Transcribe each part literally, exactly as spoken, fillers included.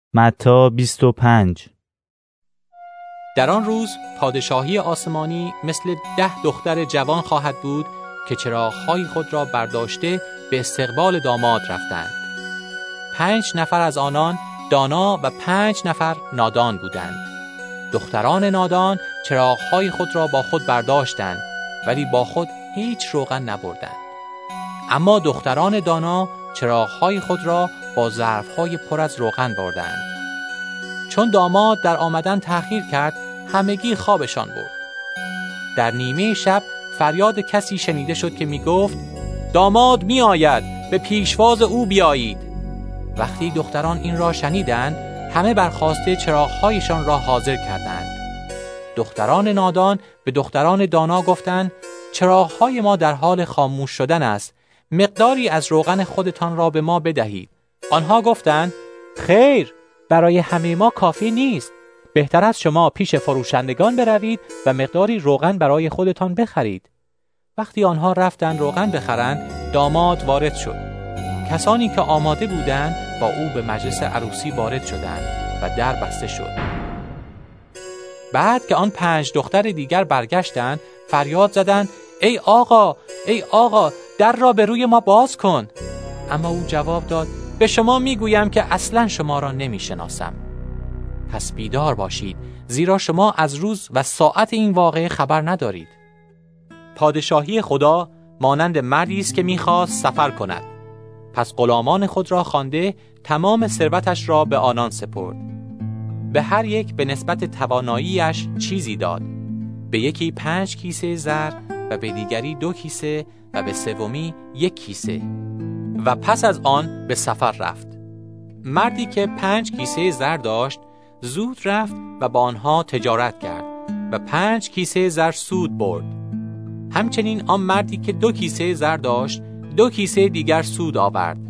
متی بیست و پنج. در آن روز پادشاهی آسمانی مثل ده دختر جوان خواهد بود که چراغ‌های خود را برداشته به استقبال داماد رفتند. پنج نفر از آنان دانا و پنج نفر نادان بودند. دختران نادان چراغ‌های خود را با خود برداشتند ولی با خود هیچ روغن نبردند. اما دختران دانا چراغ‌های خود را با ظرف‌های پر از روغن بردند. چون داماد در آمدن تأخیر کرد، همگی خوابشان برد. در نیمه شب فریاد کسی شنیده شد که می گفت داماد می آید، به پیشواز او بیایید. وقتی دختران این را شنیدند، همه برخاسته چراغ‌هایشان را حاضر کردند. دختران نادان به دختران دانا گفتند چراغ‌های ما در حال خاموش شدن است، مقداری از روغن خودتان را به ما بدهید. آنها گفتند خیر، برای همه ما کافی نیست. بهتر از شما پیش فروشندگان بروید و مقداری روغن برای خودتان بخرید. وقتی آنها رفتند روغن بخرند، داماد وارد شد. کسانی که آماده بودند با او به مجلس عروسی وارد شدند و در بسته شد. بعد که آن پنج دختر دیگر برگشتند، فریاد زدند ای آقا، ای آقا، در را به روی ما باز کن. اما او جواب داد به شما میگویم که اصلا شما را نمیشناسم. پس بیدار باشید، زیرا شما از روز و ساعت این واقعه خبر ندارید. پادشاهی خدا مانند مردی است که میخواست سفر کند. پس غلامان خود را خوانده تمام ثروتش را به آنان سپرد. به هر یک به نسبت تواناییش چیزی داد. به یکی پنج کیسه زر و به دیگری دو کیسه و به سومی یک کیسه. و پس از آن به سفر رفت. مردی که پنج کیسه زر داشت زود رفت و با آنها تجارت کرد و پنج کیسه زر سود برد. همچنین آن مردی که دو کیسه زر داشت دو کیسه دیگر سود آورد.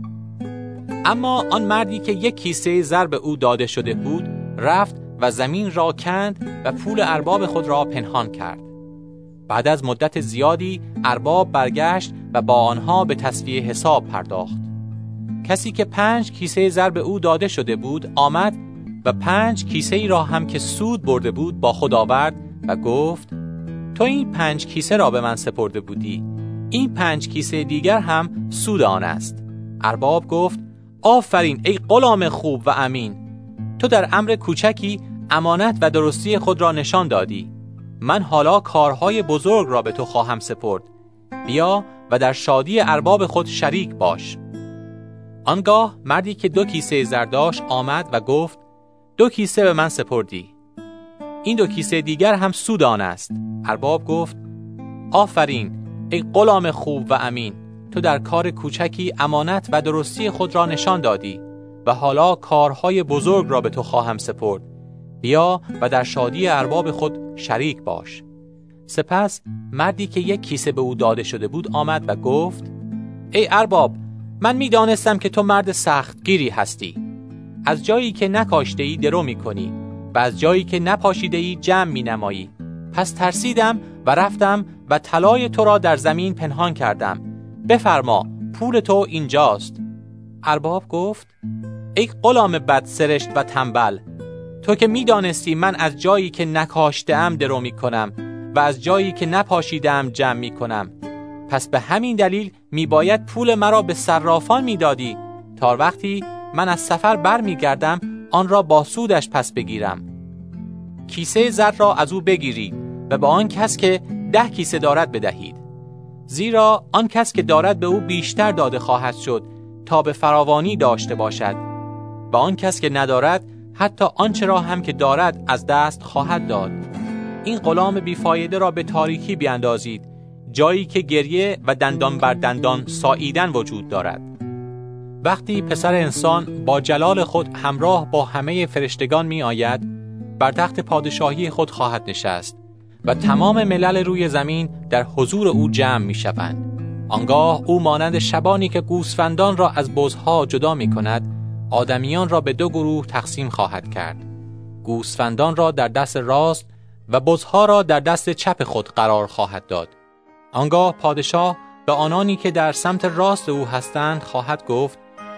اما آن مردی که یک کیسه زر به او داده شده بود رفت و زمین را کند و پول ارباب خود را پنهان کرد. بعد از مدت زیادی ارباب برگشت و با آنها به تسویه حساب پرداخت. کسی که پنج کیسه زر به او داده شده بود آمد و پنج کیسه ای را هم که سود برده بود با خود آورد و گفت تو این پنج کیسه را به من سپرده بودی، این پنج کیسه دیگر هم سود آن است. ارباب گفت آفرین ای غلام خوب و امین، تو در امر کوچکی امانت و درستی خود را نشان دادی. من حالا کارهای بزرگ را به تو خواهم سپرد. بیا و در شادی ارباب خود شریک باش. آنگاه مردی که دو کیسه زر داشت آمد و گفت دو کیسه به من سپردی، این دو کیسه دیگر هم سود آن است. ارباب گفت آفرین ای غلام خوب و امین، تو در کار کوچکی امانت و درستی خود را نشان دادی و حالا کارهای بزرگ را به تو خواهم سپرد. بیا و در شادی ارباب خود شریک باش. سپس مردی که یک کیسه به او داده شده بود آمد و گفت ای ارباب، من می دانستم که تو مرد سختگیری هستی. از جایی که نکاشته ای درو می کنی و از جایی که نپاشیده ای جمع می نمایی. پس ترسیدم و رفتم و طلای تو را در زمین پنهان کردم. بفرما، پول تو اینجاست. ارباب گفت ای غلام بد سرشت و تنبل، تو که می دانستی من از جایی که نکاشته ام درو می کنم و از جایی که نپاشیده ام جمع می کنم، پس به همین دلیل می باید پول مرا به صرافان می دادی تا وقتی من از سفر بر می گردم آن را با سودش پس بگیرم. کیسه زر را از او بگیرید و به آن کس که ده کیسه دارد بدهید، زیرا آن کس که دارد به او بیشتر داده خواهد شد تا به فراوانی داشته باشد و آن کس که ندارد حتی آنچه را هم که دارد از دست خواهد داد. این غلام بیفایده را به تاریکی بیاندازید، جایی که گریه و دندان بر دندان ساییدن وجود دارد. وقتی پسر انسان با جلال خود همراه با همه فرشتگان می آید، بر تخت پادشاهی خود خواهد نشست و تمام ملل روی زمین در حضور او جمع می شوند. آنگاه او مانند شبانی که گوسفندان را از بزها جدا می کند، آدمیان را به دو گروه تقسیم خواهد کرد. گوسفندان را در دست راست و بزها را در دست چپ خود قرار خواهد داد. آنگاه پادشاه به آنانی که در سمت راست او هستند خواهد گفت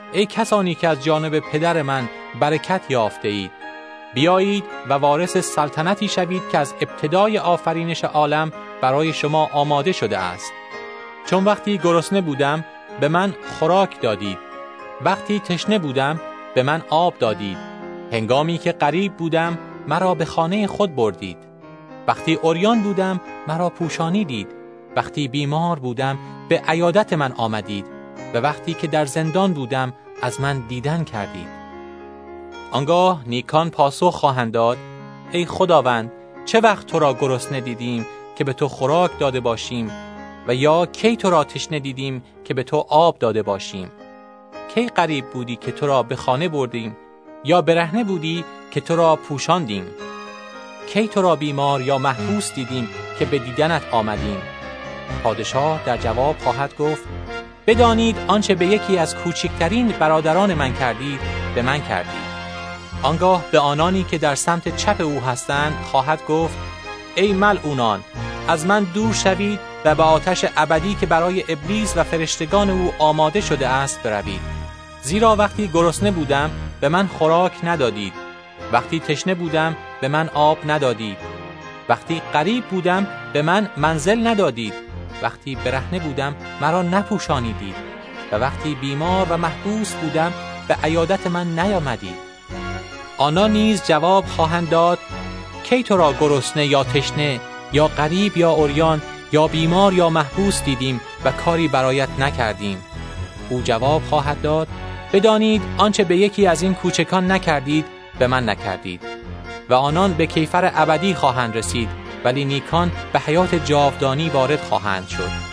ای کسانی که از جانب پدر من برکت یافته اید، بیایید و وارث سلطنتی شوید که از ابتدای آفرینش عالم برای شما آماده شده است. چون وقتی گرسنه بودم به من خوراک دادید، وقتی تشنه بودم به من آب دادید، هنگامی که غریب بودم مرا به خانه خود بردید، وقتی عریان بودم مرا پوشانیدید، وقتی بیمار بودم به عیادت من آمدید و وقتی که در زندان بودم از من دیدن کردید. آنگاه نیکان پاسخ خواهند داد: ای خداوند، چه وقت تو را گرسنه دیدیم که به تو خوراک داده باشیم و یا کی تو را تشنه دیدیم که به تو آب داده باشیم؟ کی غریب بودی که تو را به خانه بردیم یا برهنه بودی که تو را پوشاندیم؟ کی تو را بیمار یا محبوس دیدیم که به دیدنت آمدیم؟ پادشاه در جواب خواهد گفت: بدانید آنچه به یکی از کوچکترین برادران من کردید به من کردید. آنگاه به آنانی که در سمت چپ او هستند خواهد گفت: ای ملعونان، از من دور شوید و به آتش ابدی که برای ابلیس و فرشتگان او آماده شده است بروید. زیرا وقتی گرسنه بودم به من خوراک ندادید، وقتی تشنه بودم به من آب ندادید، وقتی غریب بودم به من منزل ندادید، وقتی برهنه بودم مرا نپوشانیدید و وقتی بیمار و محبوس بودم به عیادت من نیامدید. آنها نیز جواب خواهند داد: کی تو را گرسنه یا تشنه یا غریب یا عریان یا بیمار یا محبوس دیدیم و کاری برایت نکردیم؟ او جواب خواهد داد: بدانید آنچه به یکی از این کوچکان نکردید به من نکردید. و آنان به کیفر ابدی خواهند رسید، ولی نیکان به حیات جاودانی وارد خواهند شد.